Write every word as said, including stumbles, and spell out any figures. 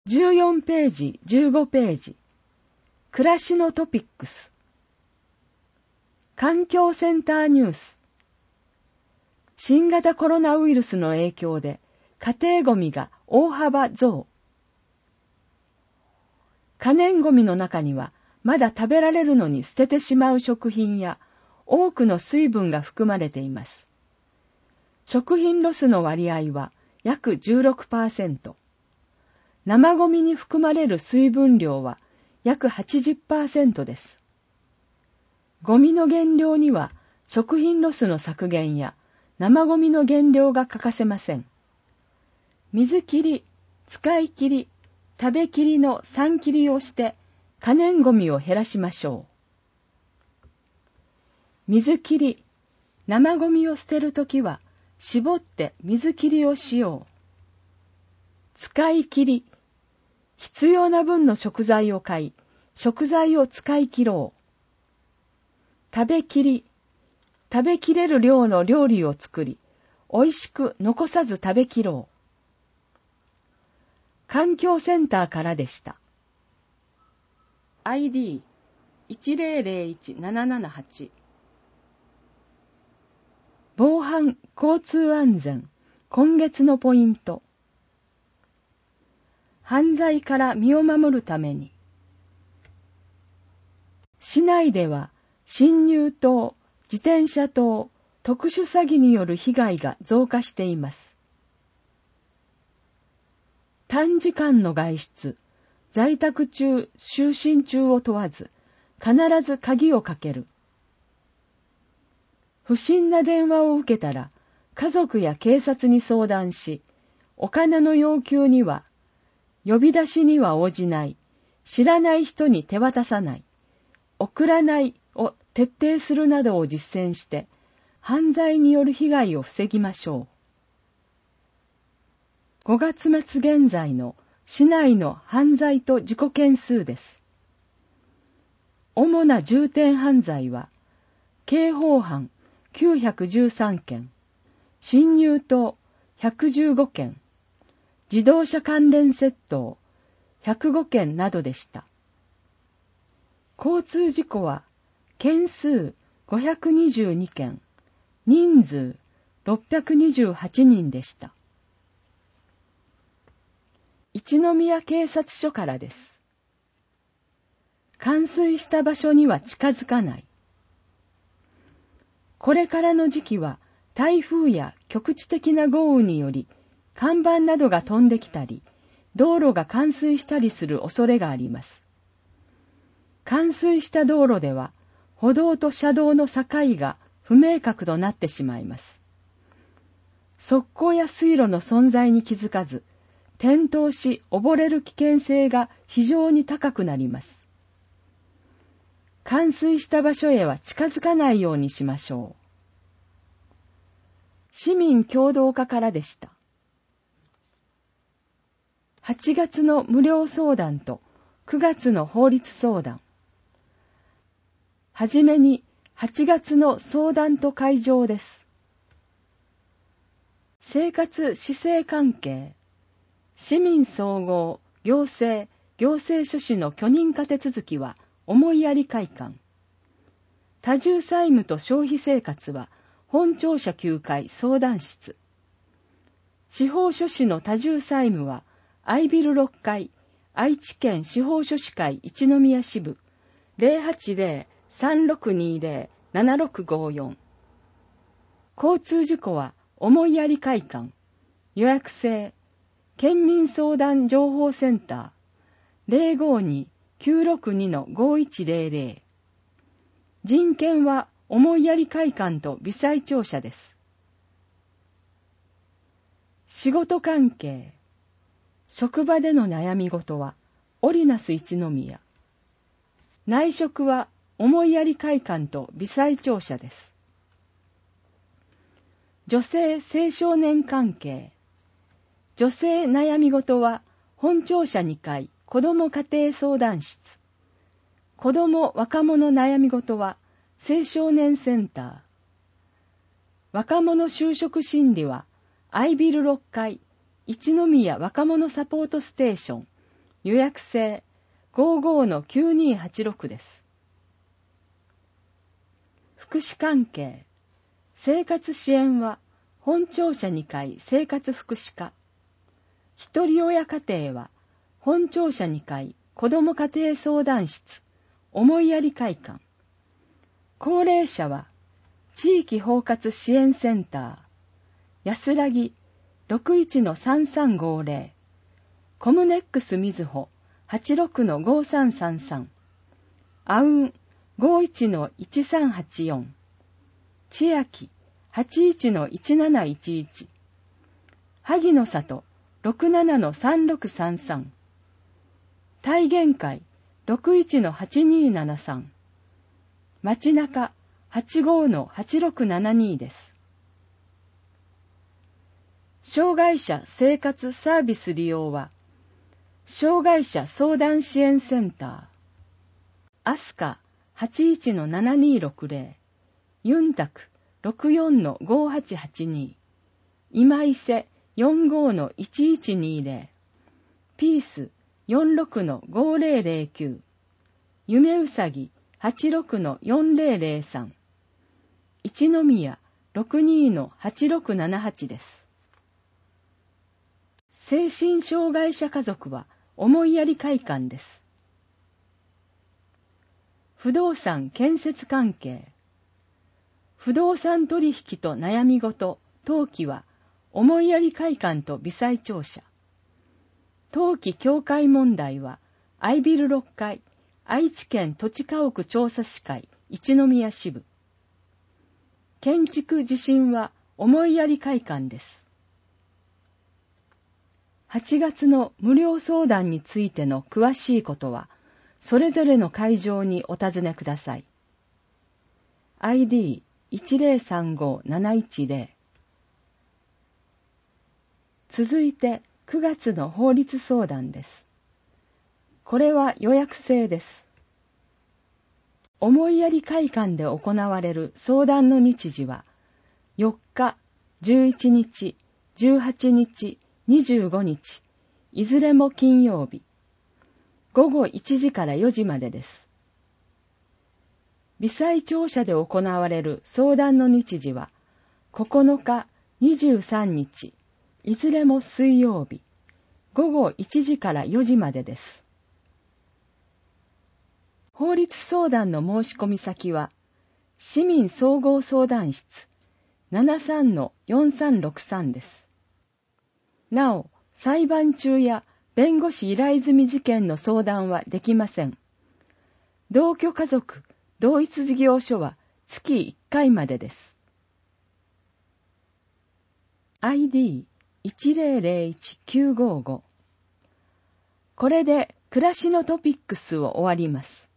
じゅうよんページ、じゅうごページ。暮らしのトピックス。環境センターニュース。新型コロナウイルスの影響で家庭ゴミが大幅増。可燃ゴミの中にはまだ食べられるのに捨ててしまう食品や多くの水分が含まれています。食品ロスの割合は約 じゅうろくパーセント。生ゴミに含まれる水分量は約 はちじゅっパーセント です。ゴミの減量には食品ロスの削減や生ゴミの減量が欠かせません。水切り、使い切り、食べ切りのさん切りをして可燃ゴミを減らしましょう。水切り、生ゴミを捨てるときは絞って水切りをしよう。使い切り、必要な分の食材を買い、食材を使い切ろう。食べ切り、食べきれる量の料理を作り、美味しく残さず食べきろう。環境センターからでした。アイディーいちゼロゼロいちななななはち。防犯交通安全今月のポイント。犯罪から身を守るために。市内では侵入盗、自転車盗、特殊詐欺による被害が増加しています。短時間の外出、在宅中、就寝中を問わず、必ず鍵をかける。不審な電話を受けたら、家族や警察に相談し、お金の要求には、呼び出しには応じない、知らない人に手渡さない、送らないを徹底するなどを実践して、犯罪による被害を防ぎましょう。ごがつ末現在の市内の犯罪と事故件数です。主な重点犯罪は、刑法犯きゅうひゃくじゅうさんけん、侵入盗ひゃくじゅうごけん、自動車関連窃盗ひゃくごけんなどでした。交通事故は件数ごひゃくにじゅうにけん、人数ろっぴゃくにじゅうはちにんでした。一宮警察署からです。冠水した場所には近づかない。これからの時期は台風や局地的な豪雨により看板などが飛んできたり、道路が冠水したりする恐れがあります。冠水した道路では、歩道と車道の境が不明確となってしまいます。側溝や水路の存在に気づかず、転倒し溺れる危険性が非常に高くなります。冠水した場所へは近づかないようにしましょう。市民協同課からでした。はちがつの無料相談とくがつの法律相談。はじめにはちがつの相談と会場です。生活市政関係、市民総合、行政、行政書士の許認可手続きは思いやり会館。多重債務と消費生活は本庁舎きゅうかい相談室。司法書士の多重債務は愛ビルろっかい、愛知県司法書士会一宮支部 ゼロはちゼロ さんろくにゼロ ななろくごよん。交通事故は思いやり会館。予約制。県民相談情報センター ゼロごに きゅうろくに ごいちゼロゼロ。人権は思いやり会館と微細庁舎です。仕事関係。職場での悩み事はオリナス一宮。内職は思いやり会館と微細庁舎です。女性青少年関係。女性悩み事は本庁舎にかい子ども家庭相談室。子ども若者悩み事は青少年センター。若者就職心理は愛ビルろっかい一宮若者サポートステーション予約制 ごじゅうごのきゅうにーはちろく です。福祉関係、生活支援は本庁舎にかい生活福祉課、ひとり親家庭は本庁舎にかい子ども家庭相談室、思いやり会館、高齢者は地域包括支援センター、安らぎ ろくいちのさんさんごぜろ、コムネックスみずほ はちろくのごさんさんさん、あうん ごいちのいちさんはちよん、千秋 はちいちのいちなないちいち、萩の里 ろくななのさんろくさんさん、体現会 ろくいちのはちにーななさん、街中 はちごのはちろくななに です。障害者生活サービス利用は、障害者相談支援センター、アスカ はちいちのななにーろくぜろ、ユンタク ろくよんのごはちはちに、今伊勢 よんごのいちいちにぜろ、ピース よんろくのごぜろぜろきゅう、夢うさぎ はちろくのよんぜろぜろさん、一宮 ろくにーのはちろくななはち です。精神障害者家族は思いやり会館です。不動産建設関係、不動産取引と悩み事、登記は思いやり会館と微細庁舎。登記協会問題はアイビルろっかい、愛知県土地家屋調査士会一宮支部。建築地震は思いやり会館です。はちがつの無料相談についての詳しいことは、それぞれの会場にお尋ねください。アイディーいちぜろさんごなないちぜろ。続いてくがつの法律相談です。これは予約制です。思いやり会館で行われる相談の日時は、よっか、じゅういちにち、じゅうはちにち、にじゅうごにち、いずれも金曜日、ごごいちじからよじまでです。微細庁舎で行われる相談の日時は、ここのか、にじゅうさんにち、いずれも水曜日、ごごいちじからよじまでです。法律相談の申し込み先は、市民総合相談室 ななさんのよんさんろくさん です。なお、裁判中や弁護士依頼済み事件の相談はできません。同居家族、同一事業所は月いっかいまでです。アイディーいちぜろぜろいちきゅうごご。これで暮らしのトピックスを終わります。